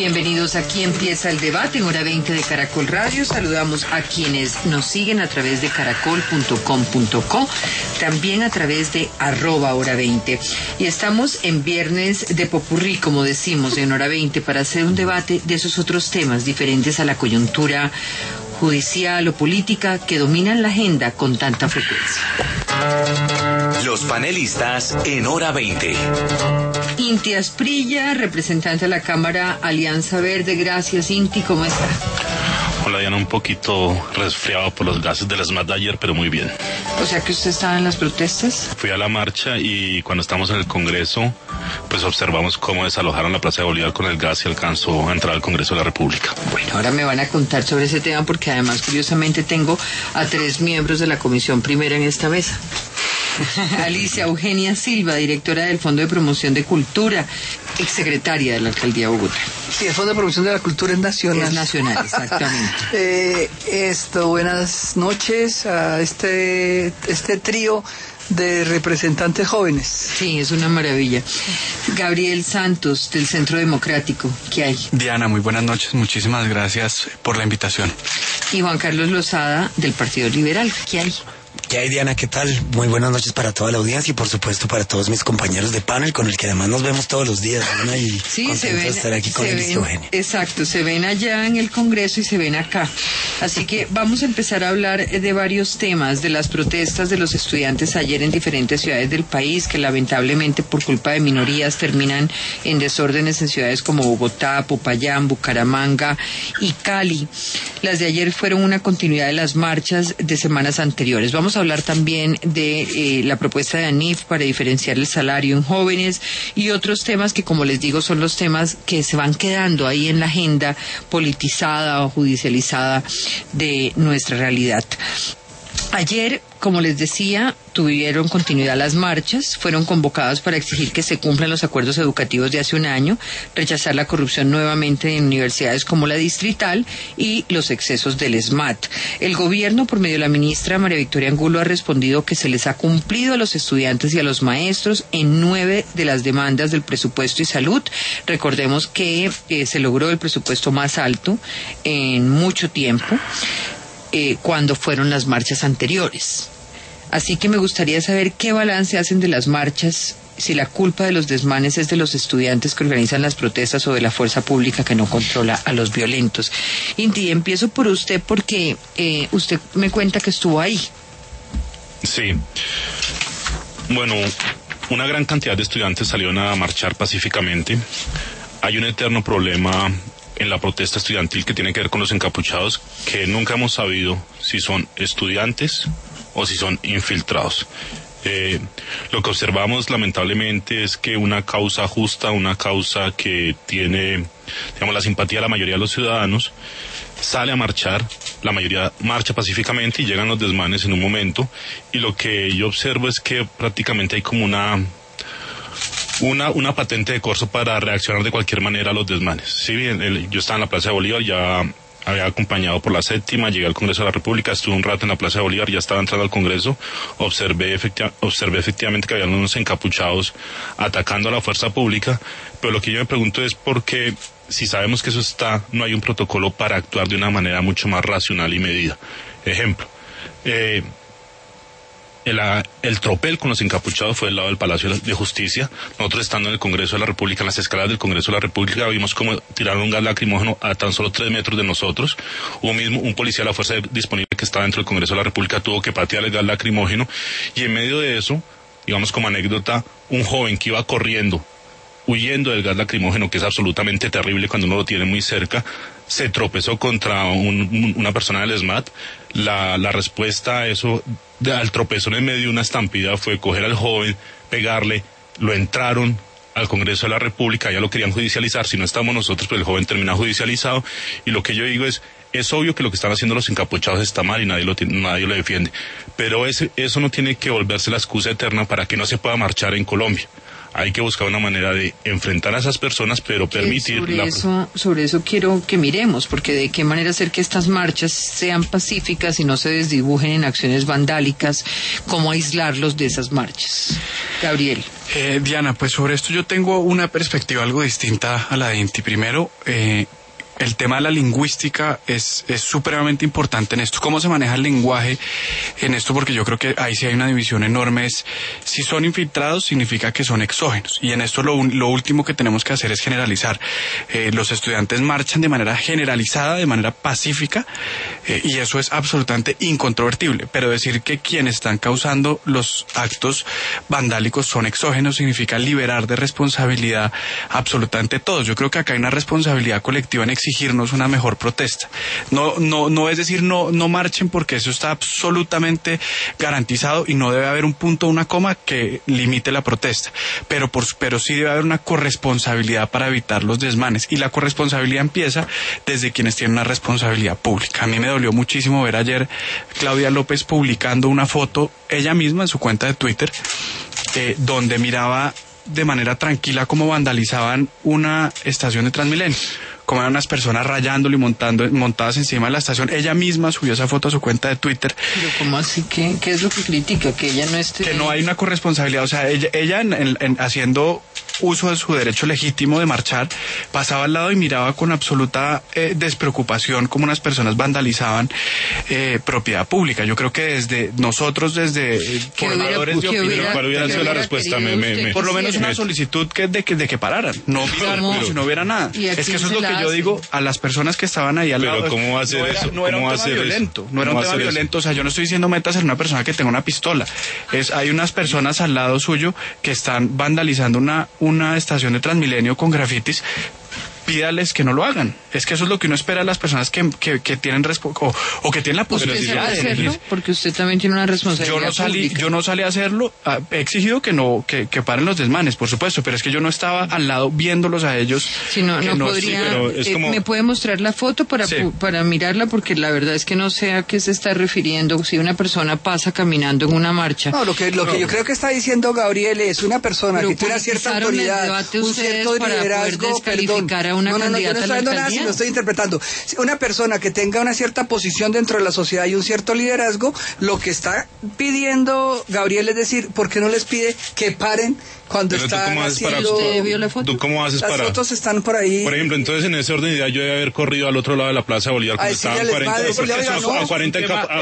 Bienvenidos, aquí empieza el debate en Hora 20 de Caracol Radio. Saludamos a quienes nos siguen a través de caracol.com.co, también a través de @Hora 20. Y estamos en viernes de popurrí, como decimos, en Hora 20, para hacer un debate de esos otros temas diferentes a la coyuntura judicial o política que dominan la agenda con tanta frecuencia. Los panelistas en Hora 20. Inti Asprilla, representante de la Cámara Alianza Verde. Gracias, Inti, ¿cómo está? Hola, Diana, un poquito resfriado por los gases del ESMAD de ayer, pero muy bien. O sea que usted estaba en las protestas. Fui a la marcha y cuando estamos en el Congreso, pues observamos cómo desalojaron la Plaza de Bolívar con el gas y alcanzó a entrar al Congreso de la República. Bueno, ahora me van a contar sobre ese tema porque además, curiosamente, tengo a 3 miembros de la Comisión Primera en esta mesa. Alicia Eugenia Silva, directora del Fondo de Promoción de Cultura, exsecretaria de la Alcaldía de Bogotá. Sí, el Fondo de Promoción de la Cultura es nacional. Es nacional, exactamente. Buenas noches a este trío de representantes jóvenes. Sí, es una maravilla. Gabriel Santos, del Centro Democrático, ¿qué hay? Diana, muy buenas noches, muchísimas gracias por la invitación. Y Juan Carlos Lozada, del Partido Liberal, ¿qué hay? ¿Qué hay, Diana? ¿Qué tal? Muy buenas noches para toda la audiencia y por supuesto para todos mis compañeros de panel, con el que además nos vemos todos los días, Diana, y sí, contento de estar aquí con Alicia Eugenia. Exacto, se ven allá en el Congreso y se ven acá. Así que vamos a empezar a hablar de varios temas, de las protestas de los estudiantes ayer en diferentes ciudades del país, que lamentablemente por culpa de minorías terminan en desórdenes en ciudades como Bogotá, Popayán, Bucaramanga y Cali. Las de ayer fueron una continuidad de las marchas de semanas anteriores. Vamos a hablar también de la propuesta de ANIF para diferenciar el salario en jóvenes y otros temas que, como les digo, son los temas que se van quedando ahí en la agenda politizada o judicializada de nuestra realidad. Ayer, como les decía, tuvieron continuidad las marchas, fueron convocadas para exigir que se cumplan los acuerdos educativos de hace un año, rechazar la corrupción nuevamente en universidades como la Distrital y los excesos del ESMAD. El gobierno, por medio de la ministra María Victoria Angulo, ha respondido que se les ha cumplido a los estudiantes y a los maestros en 9 de las demandas del presupuesto y salud. Recordemos que se logró el presupuesto más alto en mucho tiempo. Cuando fueron las marchas anteriores. Así que me gustaría saber qué balance hacen de las marchas, si la culpa de los desmanes es de los estudiantes que organizan las protestas o de la fuerza pública que no controla a los violentos. Inti, empiezo por usted porque usted me cuenta que estuvo ahí. Sí. Bueno, una gran cantidad de estudiantes salieron a marchar pacíficamente. Hay un eterno problema en la protesta estudiantil que tiene que ver con los encapuchados, que nunca hemos sabido si son estudiantes o si son infiltrados. Lo que observamos lamentablemente es que una causa justa, una causa que tiene, digamos, la simpatía de la mayoría de los ciudadanos, sale a marchar, la mayoría marcha pacíficamente y llegan los desmanes en un momento, y lo que yo observo es que prácticamente hay como una patente de corso para reaccionar de cualquier manera a los desmanes. Si bien yo estaba en la Plaza de Bolívar, ya había acompañado por la séptima, llegué al Congreso de la República, estuve un rato en la Plaza de Bolívar, ya estaba entrando al Congreso, observé efectivamente que había unos encapuchados atacando a la fuerza pública, pero lo que yo me pregunto es por qué, si sabemos que eso está, no hay un protocolo para actuar de una manera mucho más racional y medida. Ejemplo, el tropel con los encapuchados fue del lado del Palacio de Justicia. Nosotros, estando en el Congreso de la República, en las escaleras del Congreso de la República, vimos cómo tiraron un gas lacrimógeno a tan solo 3 metros de nosotros. Un policía de la fuerza disponible que estaba dentro del Congreso de la República tuvo que patear el gas lacrimógeno, y en medio de eso, digamos como anécdota, un joven que iba corriendo, huyendo del gas lacrimógeno, que es absolutamente terrible cuando uno lo tiene muy cerca, se tropezó contra una persona del ESMAD. La respuesta a eso, al tropezón en medio de una estampida, fue coger al joven, pegarle, lo entraron al Congreso de la República, ya lo querían judicializar, si no estamos nosotros, pues el joven termina judicializado, y lo que yo digo es obvio que lo que están haciendo los encapuchados está mal y nadie lo defiende, pero eso no tiene que volverse la excusa eterna para que no se pueda marchar en Colombia. Hay que buscar una manera de enfrentar a esas personas, pero permitir... Sobre eso quiero que miremos, porque de qué manera hacer que estas marchas sean pacíficas y no se desdibujen en acciones vandálicas, cómo aislarlos de esas marchas. Gabriel. Diana, pues sobre esto yo tengo una perspectiva algo distinta a la de Inti. Primero, el tema de la lingüística es supremamente importante en esto. ¿Cómo se maneja el lenguaje en esto? Porque yo creo que ahí sí hay una división enorme. Si son infiltrados, significa que son exógenos. Y en esto lo último que tenemos que hacer es generalizar. Los estudiantes marchan de manera generalizada, de manera pacífica, y eso es absolutamente incontrovertible. Pero decir que quienes están causando los actos vandálicos son exógenos significa liberar de responsabilidad absolutamente todos. Yo creo que acá hay una responsabilidad colectiva en exigirnos una mejor protesta. No es decir no marchen, porque eso está absolutamente garantizado y no debe haber un punto, una coma que limite la protesta, pero sí debe haber una corresponsabilidad para evitar los desmanes, y la corresponsabilidad empieza desde quienes tienen una responsabilidad pública. A mí me dolió muchísimo ver ayer Claudia López publicando una foto ella misma en su cuenta de Twitter, donde miraba de manera tranquila cómo vandalizaban una estación de Transmilenio, como eran unas personas rayándolo y montadas encima de la estación. Ella misma subió esa foto a su cuenta de Twitter. Pero ¿cómo así? ¿Qué es lo que critica? Que ella no esté... Que no hay una corresponsabilidad. O sea, ella haciendo uso de su derecho legítimo de marchar, pasaba al lado y miraba con absoluta despreocupación cómo unas personas vandalizaban propiedad pública. Yo creo que desde nosotros, desde formadores de opinión... ¿Cuál hubiera sido la respuesta? Por lo menos una solicitud de que pararan. No mirar como si no hubiera nada. Es que eso es lo que yo digo a las personas que estaban ahí al lado. Pero ¿cómo va a hacer eso? No era un tema violento. No era un tema violento. O sea, yo no estoy diciendo metas en una persona que tenga una pistola. Hay unas personas al lado suyo que están vandalizando una estación de Transmilenio con grafitis. Pídales que no lo hagan. Es que eso es lo que uno espera de las personas que tienen o que tienen la posibilidad de hacerlo, porque usted también tiene una responsabilidad. Yo no salí a hacerlo. He exigido que paren los desmanes, por supuesto, pero es que yo no estaba al lado viéndolos a ellos. Si no podría. Sí, ¿me puede mostrar la foto para mirarla? Porque la verdad es que no sé a qué se está refiriendo. Si una persona pasa caminando en una marcha. No, lo que yo creo que está diciendo Gabriel es una persona que tiene una cierta autoridad, un cierto liderazgo, una candidata yo no estoy hablando nada, sino estoy interpretando. Una persona que tenga una cierta posición dentro de la sociedad y un cierto liderazgo, lo que está pidiendo Gabriel es decir, ¿por qué no les pide que paren cuando están haciendo... ¿Usted vio la foto? ¿Tú cómo haces Las fotos están por ahí. Por ejemplo, entonces en ese orden de idea yo debe haber corrido al otro lado de la Plaza de Bolívar cuando estaban 40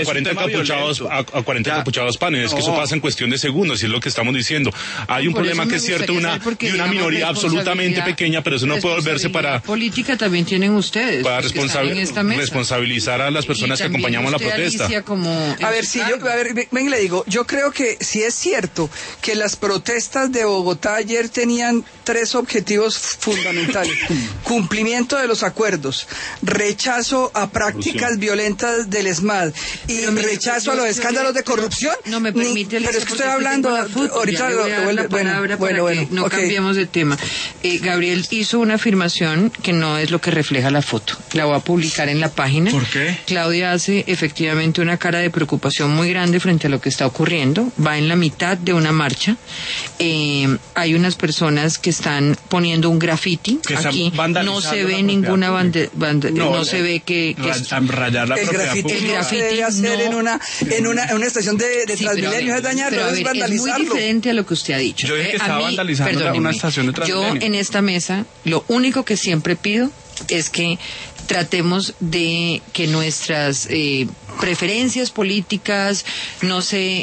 encapuchados panes. Es que eso pasa en cuestión de segundos, y es lo que estamos diciendo. Hay un problema que es cierto de una minoría absolutamente pequeña, pero eso no puede volverse para... política también tienen ustedes. Para responsabilizar a las personas que acompañamos la protesta. Ven, le digo, yo creo que si es cierto que las protestas de Bogotá ayer tenían 3 objetivos fundamentales: cumplimiento de los acuerdos, rechazo a prácticas violentas del ESMAD y rechazo a los escándalos de corrupción. No me permite, pero es que estoy hablando ahorita no cambiemos de tema. Gabriel hizo una afirmación que no es lo que refleja la foto. La voy a publicar en la página. ¿Por qué? Claudia hace efectivamente una cara de preocupación muy grande frente a lo que está ocurriendo. Va en la mitad de una marcha. Hay unas personas que están poniendo un graffiti. Aquí no se ve ninguna no se ve que rayar la propiedad pública. El graffiti debe hacer en una estación de Transmilenio, es dañarlo, es vandalizarlo. Es muy diferente a lo que usted ha dicho. Yo dije que estaba vandalizando una estación de Transmilenio. Yo en esta mesa lo único que siempre pido es que tratemos de que nuestras preferencias políticas no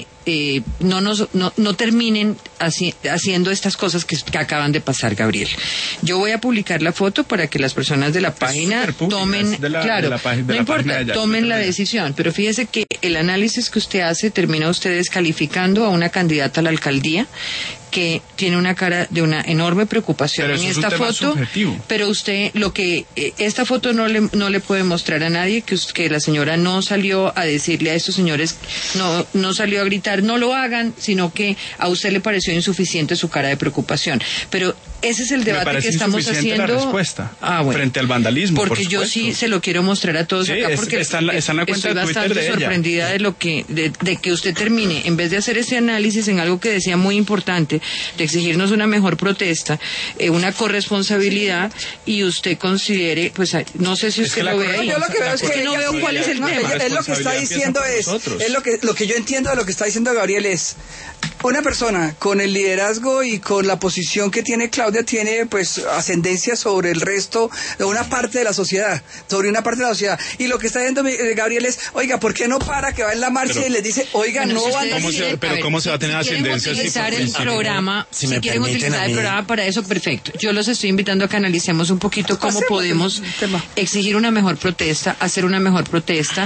terminen haciendo estas cosas que acaban de pasar, Gabriel. Yo voy a publicar la foto para que las personas de la página tomen, tomen la decisión. Pero fíjese que el análisis que usted hace termina usted descalificando a una candidata a la alcaldía que tiene una cara de una enorme preocupación en esta foto, pero usted esta foto no le puede mostrar a nadie que la señora no salió a decirle a estos señores, no salió a gritar no lo hagan, sino que a usted le pareció insuficiente su cara de preocupación. Pero ese es el debate que estamos haciendo. La respuesta frente al vandalismo, porque yo sí se lo quiero mostrar a todos acá, porque está en la cuenta estoy de Twitter bastante sorprendida de que usted termine, en vez de hacer ese análisis en algo que decía muy importante, de exigirnos una mejor protesta, una corresponsabilidad, y usted considere, pues no sé si usted lo ve ahí. Yo lo que veo es que no veo cuál es el tema. Es lo que está diciendo es lo que yo entiendo de lo que está diciendo Gabriel es: una persona con el liderazgo y con la posición que tiene Claudia tiene pues ascendencia sobre el resto de una parte de la sociedad, y lo que está viendo Gabriel es, oiga, ¿por qué no para que va en la marcha y les dice, oiga, bueno, no van a decir? Pero ¿cómo se va a tener ascendencia? Utilizar el programa, si quieren utilizar el programa para eso, perfecto. Yo los estoy invitando a que analicemos un poquito cómo podemos exigir una mejor protesta, hacer una mejor protesta,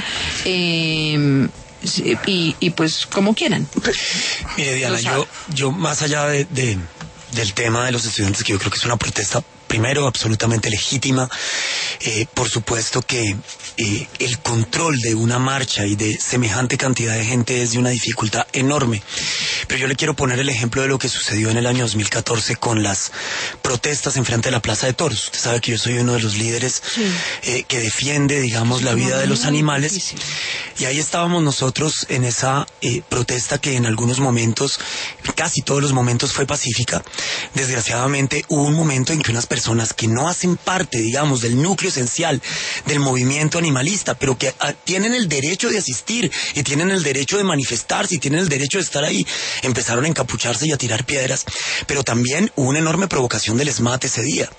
y pues como quieran. Mire, Diana, yo más allá del tema de los estudiantes, que yo creo que es una protesta primero absolutamente legítima, por supuesto que el control de una marcha y de semejante cantidad de gente es de una dificultad enorme, pero yo le quiero poner el ejemplo de lo que sucedió en el año 2014 con las protestas en frente de la Plaza de Toros. Usted sabe que yo soy uno de los líderes que defiende, digamos, la vida de los animales, difícil. Y ahí estábamos nosotros en esa protesta que en algunos momentos, casi todos los momentos, fue pacífica. Desgraciadamente hubo un momento en que unas personas que no hacen parte, digamos, del núcleo esencial del movimiento animalista, pero que tienen el derecho de asistir y tienen el derecho de manifestarse y tienen el derecho de estar ahí, empezaron a encapucharse y a tirar piedras, pero también hubo una enorme provocación del SMAT ese día.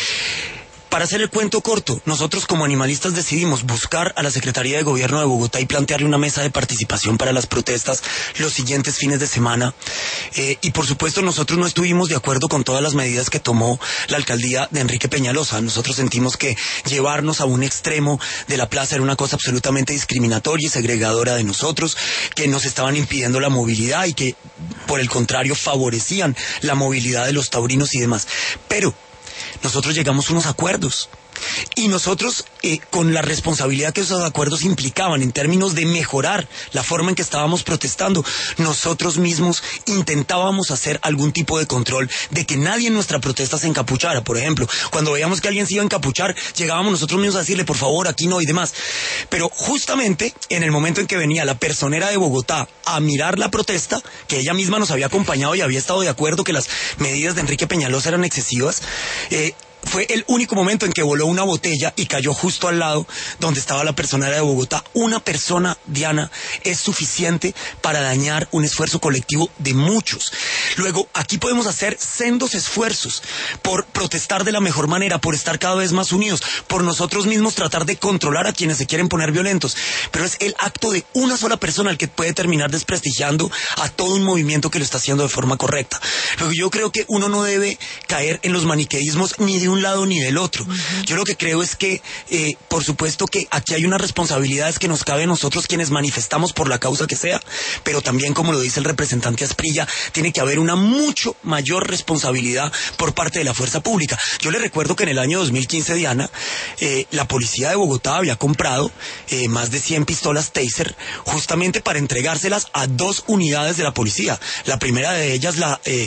Para hacer el cuento corto, nosotros como animalistas decidimos buscar a la Secretaría de Gobierno de Bogotá y plantearle una mesa de participación para las protestas los siguientes fines de semana. Y por supuesto nosotros no estuvimos de acuerdo con todas las medidas que tomó la alcaldía de Enrique Peñalosa. Nosotros sentimos que llevarnos a un extremo de la plaza era una cosa absolutamente discriminatoria y segregadora de nosotros, que nos estaban impidiendo la movilidad y que por el contrario favorecían la movilidad de los taurinos y demás. Pero nosotros llegamos a unos acuerdos y nosotros con la responsabilidad que esos acuerdos implicaban en términos de mejorar la forma en que estábamos protestando, nosotros mismos intentábamos hacer algún tipo de control de que nadie en nuestra protesta se encapuchara. Por ejemplo, cuando veíamos que alguien se iba a encapuchar, llegábamos nosotros mismos a decirle, por favor, aquí no y demás. Pero justamente en el momento en que venía la personera de Bogotá a mirar la protesta, que ella misma nos había acompañado y había estado de acuerdo que las medidas de Enrique Peñalosa eran excesivas, fue el único momento en que voló una botella y cayó justo al lado donde estaba la personera de Bogotá. Una persona, Diana, es suficiente para dañar un esfuerzo colectivo de muchos. Luego, aquí podemos hacer sendos esfuerzos por protestar de la mejor manera, por estar cada vez más unidos, por nosotros mismos tratar de controlar a quienes se quieren poner violentos. Pero es el acto de una sola persona el que puede terminar desprestigiando a todo un movimiento que lo está haciendo de forma correcta. Luego, yo creo que uno no debe caer en los maniqueísmos ni de un lado ni del otro. Yo lo que creo es que, por supuesto que aquí hay unas responsabilidades que nos cabe a nosotros quienes manifestamos por la causa que sea, pero también, como lo dice el representante Asprilla, tiene que haber una mucho mayor responsabilidad por parte de la fuerza pública. Yo le recuerdo que en el año 2015, Diana, la policía de Bogotá había comprado más de 100 pistolas Taser justamente para entregárselas a 2 unidades de la policía. La primera de ellas,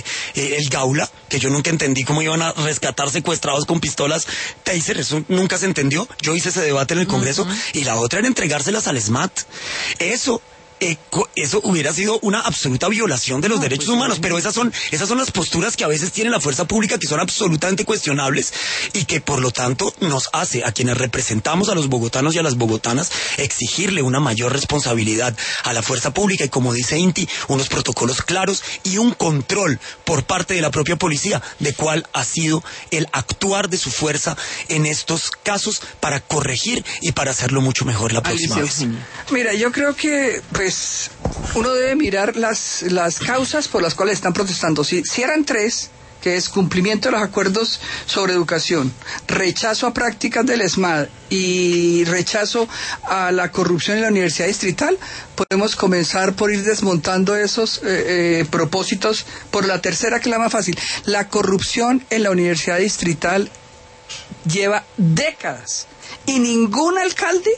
el Gaula, que yo nunca entendí cómo iban a rescatar secuestrados con pistolas Taser, eso nunca se entendió. Yo hice ese debate en el Congreso. Y la otra era entregárselas al SMAT. Eso hubiera sido una absoluta violación de los derechos humanos, pero esas son las posturas que a veces tiene la fuerza pública, que son absolutamente cuestionables y que por lo tanto nos hace a quienes representamos a los bogotanos y a las bogotanas exigirle una mayor responsabilidad a la fuerza pública y, como dice Inti, unos protocolos claros y un control por parte de la propia policía de cuál ha sido el actuar de su fuerza en estos casos para corregir y para hacerlo mucho mejor la próxima vez. Mira, yo creo que uno debe mirar las causas por las cuales están protestando. Si eran 3, que es cumplimiento de los acuerdos sobre educación, rechazo a prácticas del ESMAD y rechazo a la corrupción en la Universidad Distrital, podemos comenzar por ir desmontando esos propósitos por la tercera, que es la más fácil. La corrupción en la Universidad Distrital lleva décadas y ningún alcalde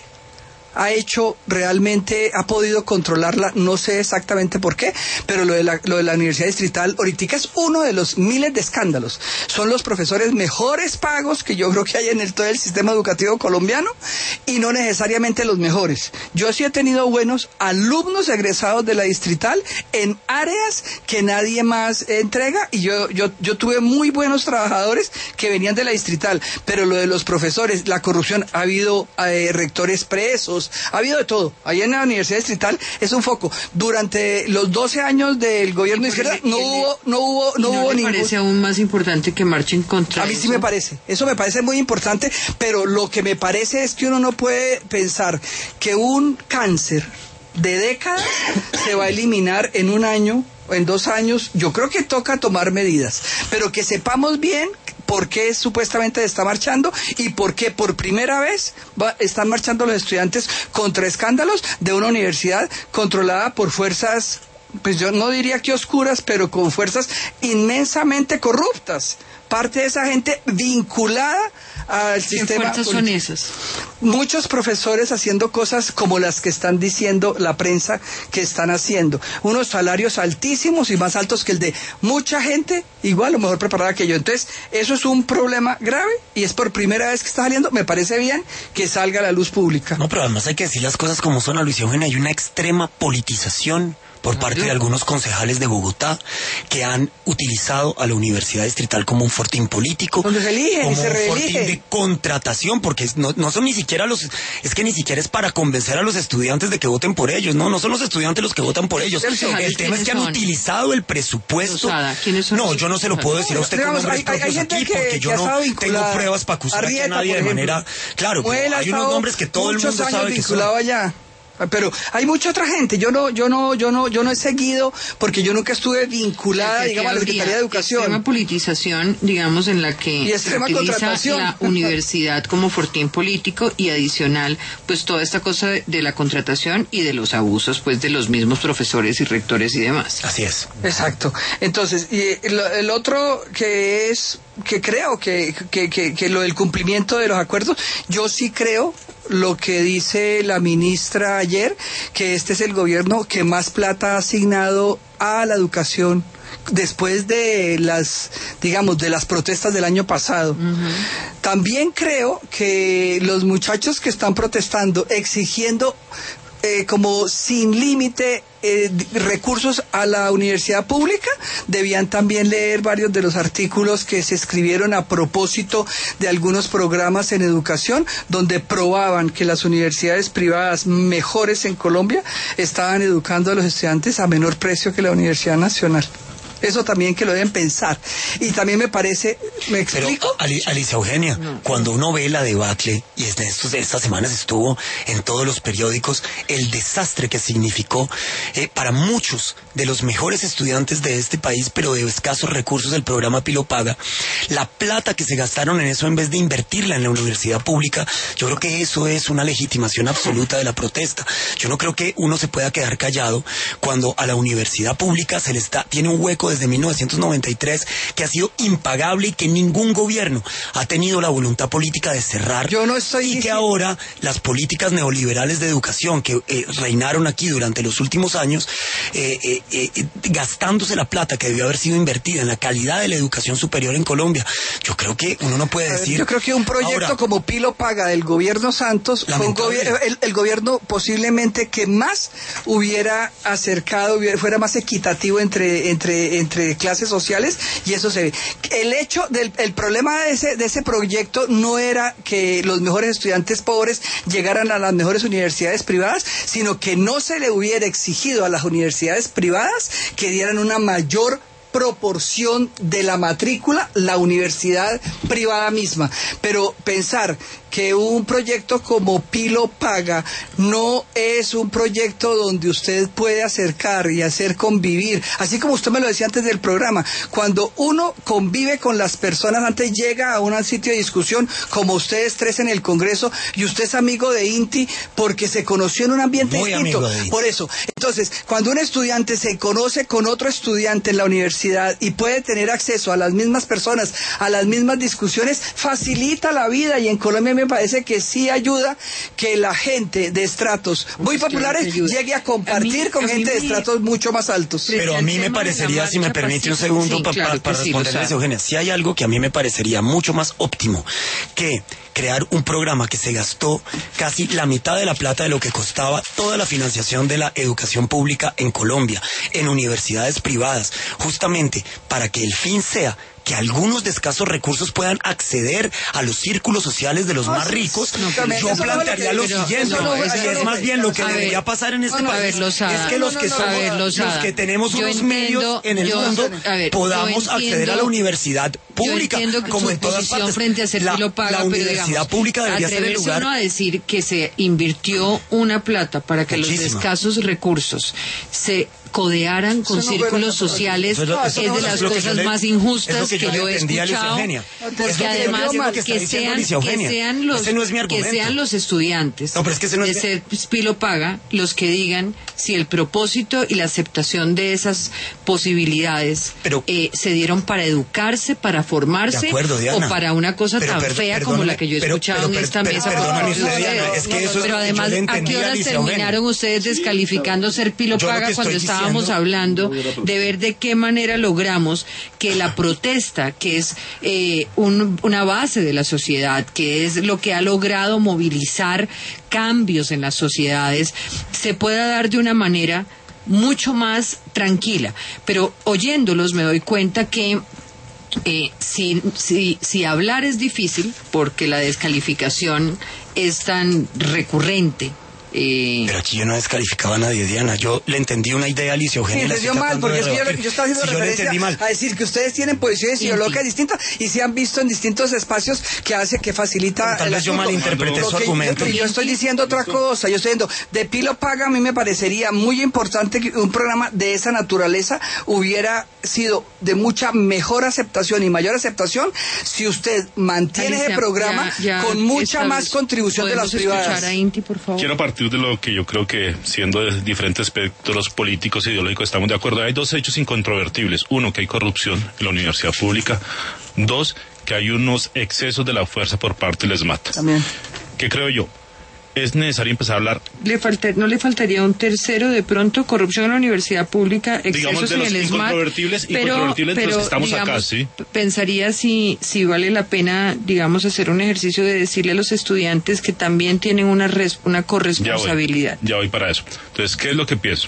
ha podido controlarla. No sé exactamente por qué, pero lo de la Universidad Distrital ahorita es uno de los miles de escándalos. Son los profesores mejores pagos que yo creo que hay en todo el sistema educativo colombiano, y no necesariamente los mejores. Yo sí he tenido buenos alumnos egresados de la Distrital en áreas que nadie más entrega, y yo tuve muy buenos trabajadores que venían de la Distrital, pero lo de los profesores, la corrupción, ha habido rectores presos, todos, ha habido de todo. Ahí en la Universidad Distrital es un foco. Durante los 12 años del gobierno de izquierda no hubo ningún... ¿Me parece aún más importante que marchen contra A mí sí me parece, eso me parece muy importante, pero lo que me parece es que uno no puede pensar que un cáncer de décadas se va a eliminar en un año o en 2 años. Yo creo que toca tomar medidas, pero que sepamos bien por qué supuestamente está marchando y por qué por primera vez están marchando los estudiantes contra escándalos de una universidad controlada por fuerzas, pues yo no diría que oscuras, pero con fuerzas inmensamente corruptas. Parte de esa gente vinculada al sistema. ¿Qué fuerzas son esas? Muchos profesores haciendo cosas como las que están diciendo la prensa que están haciendo. Unos salarios altísimos y más altos que el de mucha gente, igual o mejor preparada que yo. Entonces, eso es un problema grave y es por primera vez que está saliendo. Me parece bien que salga a la luz pública. No, pero además hay que decir las cosas como son, Luis Eugenio. Hay una extrema politización por parte de algunos concejales de Bogotá que han utilizado a la Universidad Distrital como un fortín político, donde se eligen como y se un reeligen. fortín de contratación, porque no son ni siquiera es que ni siquiera es para convencer a los estudiantes de que voten por ellos, no son los estudiantes los que votan por ellos. El tema es que han utilizado el presupuesto. ¿Quiénes son? No, yo no se lo puedo decir a usted con nombres propios aquí, porque yo no tengo pruebas para acusar aquí a nadie de manera... Claro, pero hay unos nombres que todo el mundo sabe que son. Allá. Pero hay mucha otra gente. Yo no he seguido porque yo nunca estuve vinculada, digamos, a la Secretaría de Educación. Extrema politización, digamos, en la que se utiliza la universidad como fortín político y adicional, pues toda esta cosa de la contratación y de los abusos, pues de los mismos profesores y rectores y demás. Así es. Exacto. Entonces, y el otro que creo que lo del cumplimiento de los acuerdos, yo sí creo lo que dice la ministra ayer, que este es el gobierno que más plata ha asignado a la educación después de las protestas del año pasado. También creo que los muchachos que están protestando, exigiendo como sin límite recursos a la universidad pública, debían también leer varios de los artículos que se escribieron a propósito de algunos programas en educación donde probaban que las universidades privadas mejores en Colombia estaban educando a los estudiantes a menor precio que la Universidad Nacional. Eso también que lo deben pensar. Y también me parece, ¿me explico? Pero, Alicia Eugenia, cuando uno ve la debacle, y estas semanas estuvo en todos los periódicos, el desastre que significó para muchos de los mejores estudiantes de este país, pero de escasos recursos del programa Pilo Paga, la plata que se gastaron en eso en vez de invertirla en la universidad pública, yo creo que eso es una legitimación absoluta de la protesta. Yo no creo que uno se pueda quedar callado cuando a la universidad pública tiene un hueco desde 1993 que ha sido impagable y que ningún gobierno ha tenido la voluntad política de cerrar. Y que ahora las políticas neoliberales de educación que reinaron aquí durante los últimos años, gastándose la plata que debió haber sido invertida en la calidad de la educación superior en Colombia, yo creo que uno no puede decir... Yo creo que un proyecto ahora, como Pilo Paga del gobierno Santos fue el gobierno posiblemente que más hubiera acercado, fuera más equitativo entre clases sociales, y eso se ve. El problema de ese proyecto no era que los mejores estudiantes pobres llegaran a las mejores universidades privadas, sino que no se le hubiera exigido a las universidades privadas que dieran una mayor proporción de la matrícula la universidad privada misma. Pero pensar que un proyecto como Pilo Paga no es un proyecto donde usted puede acercar y hacer convivir, así como usted me lo decía antes del programa, cuando uno convive con las personas, antes llega a un sitio de discusión como ustedes tres en el Congreso, y usted es amigo de Inti porque se conoció en un ambiente distinto. Por eso, entonces, cuando un estudiante se conoce con otro estudiante en la universidad y puede tener acceso a las mismas personas, a las mismas discusiones, facilita la vida, y en Colombia me parece que sí ayuda que la gente de estratos muy populares llegue a compartir con gente de estratos mucho más altos. Pero a mí me parecería, si me permite un segundo para responderle a Eugenia, si hay algo que a mí me parecería mucho más óptimo que crear un programa que se gastó casi la mitad de la plata de lo que costaba toda la financiación de la educación pública en Colombia, en universidades privadas, justamente para que el fin sea que algunos de escasos recursos puedan acceder a los círculos sociales de los más ricos, yo plantearía lo siguiente, es más bien lo que debería pasar en este país, es que los que tenemos unos medios en el mundo podamos acceder a la universidad pública, como en todas partes. Frente a ser la universidad pública debería ser el lugar. A decir que se invirtió una plata para que los escasos recursos se codearan con círculos sociales es de las cosas más injustas que yo he escuchado, porque además que sean los estudiantes de ser Pilo Paga los que digan si el propósito y la aceptación de esas posibilidades se dieron para educarse, para formarse, o para una cosa tan fea como la que yo he escuchado en esta mesa. Pero además, ¿a qué horas terminaron ustedes descalificando ser Pilo Paga cuando estábamos hablando de ver de qué manera logramos que la protesta, que es una base de la sociedad, que es lo que ha logrado movilizar cambios en las sociedades, se pueda dar de una manera mucho más tranquila? Pero oyéndolos me doy cuenta que si hablar es difícil, porque la descalificación es tan recurrente. Pero aquí yo no descalificaba a nadie, Diana. Yo le entendí una idea a Alicia Eugenia. Sí, entendió mal, porque yo estaba haciendo referencia a decir que ustedes tienen posiciones ideológicas distintas y se han visto en distintos espacios que facilita. Tal vez yo malinterpreté su argumento. Yo estoy diciendo otra cosa. Yo estoy diciendo, de Pilo Paga, a mí me parecería muy importante que un programa de esa naturaleza hubiera sido de mucha mejor aceptación y mayor aceptación si usted mantiene ese programa con mucha más contribución de las privadas. A Inti, por favor. Quiero partir de lo que yo creo que, siendo de diferentes espectros políticos e ideológicos, estamos de acuerdo. Hay dos hechos incontrovertibles. Uno, que hay corrupción en la universidad pública. Dos, que hay unos excesos de la fuerza por parte del ESMAD. También. ¿Qué creo yo? Es necesario empezar a hablar. ¿No le faltaría un tercero de pronto? Corrupción en la universidad pública, excesos en el ESMAD. Incontrovertibles de los que estamos digamos, acá, ¿sí? Pensaría si vale la pena, digamos, hacer un ejercicio de decirle a los estudiantes que también tienen una corresponsabilidad. Ya voy para eso. Entonces, ¿qué es lo que pienso?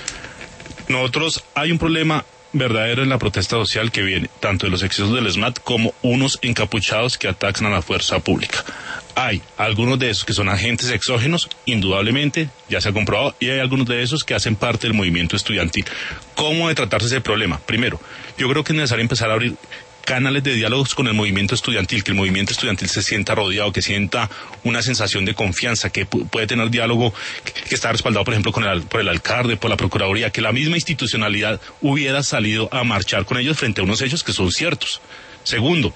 Nosotros, hay un problema verdadero en la protesta social que viene tanto de los excesos del ESMAD como unos encapuchados que atacan a la fuerza pública. Hay algunos de esos que son agentes exógenos, indudablemente, ya se ha comprobado, y hay algunos de esos que hacen parte del movimiento estudiantil. ¿Cómo debe tratarse ese problema? Primero, yo creo que es necesario empezar a abrir canales de diálogos con el movimiento estudiantil, que el movimiento estudiantil se sienta rodeado, que sienta una sensación de confianza, que puede tener diálogo, que está respaldado, por ejemplo, por el alcalde, por la Procuraduría, que la misma institucionalidad hubiera salido a marchar con ellos frente a unos hechos que son ciertos. Segundo,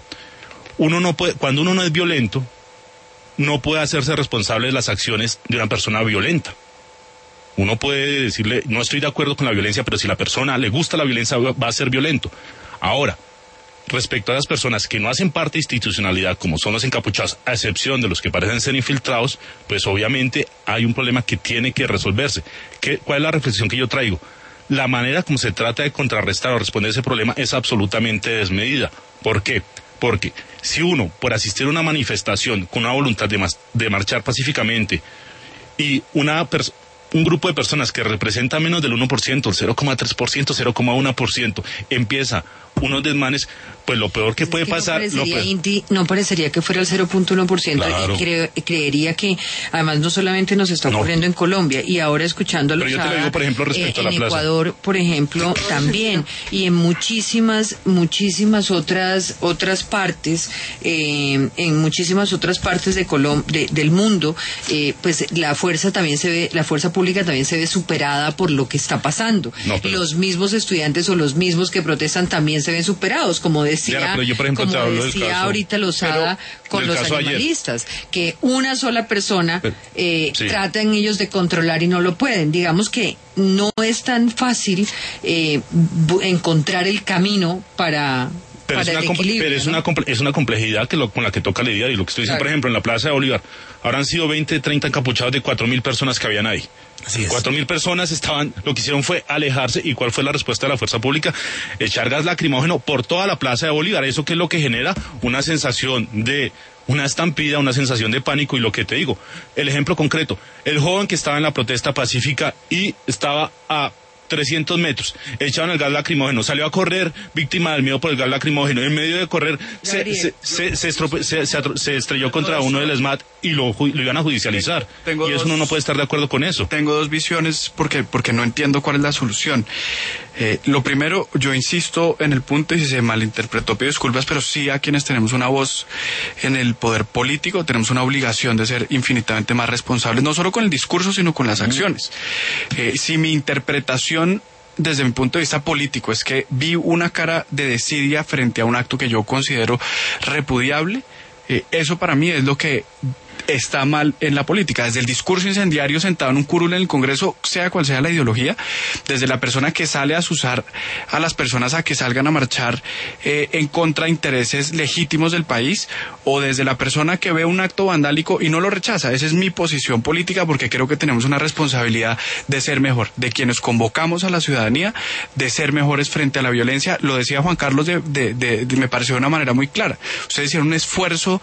cuando uno no es violento, no puede hacerse responsable de las acciones de una persona violenta. Uno puede decirle, no estoy de acuerdo con la violencia, pero si la persona le gusta la violencia, va a ser violento. Ahora, respecto a las personas que no hacen parte de institucionalidad, como son los encapuchados, a excepción de los que parecen ser infiltrados, pues obviamente hay un problema que tiene que resolverse. ¿Cuál es la reflexión que yo traigo? La manera como se trata de contrarrestar o responder a ese problema es absolutamente desmedida. ¿Por qué? Porque si uno, por asistir a una manifestación con una voluntad de marchar pacíficamente, y un grupo de personas que representa menos del 1%, el 0,3%, 0,1%, empieza unos desmanes, pues lo peor que puede pasar... No parecería que fuera el 0,1%, claro. Y creería que además no solamente nos está ocurriendo en Colombia, y ahora escuchando a Lozada, digo, por ejemplo, respecto a la plaza. Ecuador, por ejemplo, también, y en muchísimas otras partes, en muchísimas otras partes del mundo, pues la fuerza pública también se ve superada por lo que está pasando. Los mismos estudiantes o los mismos que protestan también se ven superados, como decía, ahorita Lozada con los animalistas, que una sola persona tratan ellos de controlar y no lo pueden. Digamos que no es tan fácil encontrar el camino para... Pero es una complejidad con la que toca lidiar, y lo que estoy diciendo, por ejemplo, en la Plaza de Bolívar, habrán sido 20, 30 encapuchados de 4.000 personas que habían ahí. 4.000 personas lo que hicieron fue alejarse. ¿Y cuál fue la respuesta de la fuerza pública? Echar gas lacrimógeno por toda la Plaza de Bolívar. ¿Eso qué es lo que genera? Una sensación de una estampida, una sensación de pánico. Y lo que te digo, el ejemplo concreto, el joven que estaba en la protesta pacífica y estaba a 300 metros, echaron el gas lacrimógeno, salió a correr, víctima del miedo por el gas lacrimógeno, en medio de correr se estrelló contra uno del SMAT y lo iban a judicializar. Y eso uno no puede estar de acuerdo con eso. Tengo dos visiones porque no entiendo cuál es la solución. Lo primero, yo insisto en el punto, y si se malinterpretó, pido disculpas, pero sí a quienes tenemos una voz en el poder político, tenemos una obligación de ser infinitamente más responsables, no solo con el discurso, sino con las acciones. Si mi interpretación desde mi punto de vista político es que vi una cara de desidia frente a un acto que yo considero repudiable, eso para mí es lo que está mal en la política, desde el discurso incendiario sentado en un curul en el Congreso, sea cual sea la ideología, desde la persona que sale a azuzar a las personas a que salgan a marchar en contra de intereses legítimos del país, o desde la persona que ve un acto vandálico y no lo rechaza. Esa es mi posición política, porque creo que tenemos una responsabilidad de ser mejor, de quienes convocamos a la ciudadanía, de ser mejores frente a la violencia. Lo decía Juan Carlos me pareció de una manera muy clara. Ustedes hicieron un esfuerzo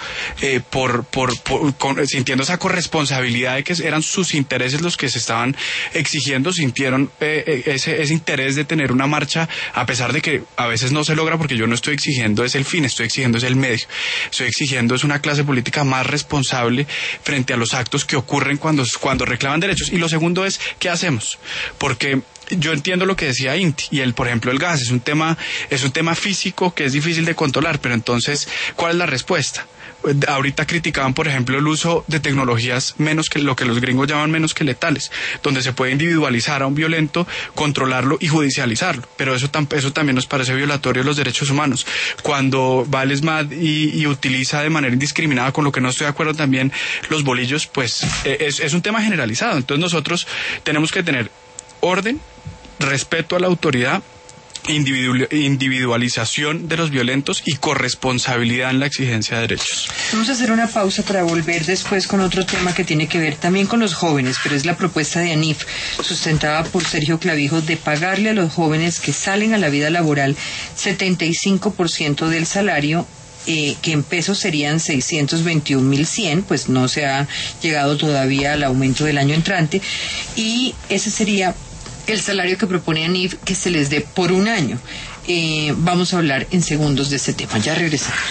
sintiendo esa corresponsabilidad de que eran sus intereses los que se estaban exigiendo, sintieron ese interés de tener una marcha, a pesar de que a veces no se logra, porque yo no estoy exigiendo es el fin, estoy exigiendo es el medio, estoy exigiendo es una clase política más responsable frente a los actos que ocurren cuando reclaman derechos. Y lo segundo es, ¿qué hacemos? Porque yo entiendo lo que decía Inti, y por ejemplo el gas es un tema físico que es difícil de controlar, pero entonces, ¿cuál es la respuesta? Ahorita criticaban, por ejemplo, el uso de tecnologías menos que lo que los gringos llaman menos que letales, donde se puede individualizar a un violento, controlarlo y judicializarlo, pero eso también nos parece violatorio de los derechos humanos. Cuando va el SMAT y utiliza de manera indiscriminada, con lo que no estoy de acuerdo también, los bolillos, pues es un tema generalizado. Entonces nosotros tenemos que tener orden, respeto a la autoridad, individualización de los violentos y corresponsabilidad en la exigencia de derechos. Vamos a hacer una pausa para volver después con otro tema que tiene que ver también con los jóvenes, pero es la propuesta de ANIF, sustentada por Sergio Clavijo, de pagarle a los jóvenes que salen a la vida laboral 75% del salario, que en pesos serían 621.100, pues no se ha llegado todavía al aumento del año entrante, y ese sería el salario que propone ANIF, que se les dé por un año. Vamos a hablar en segundos de este tema. Ya regresamos.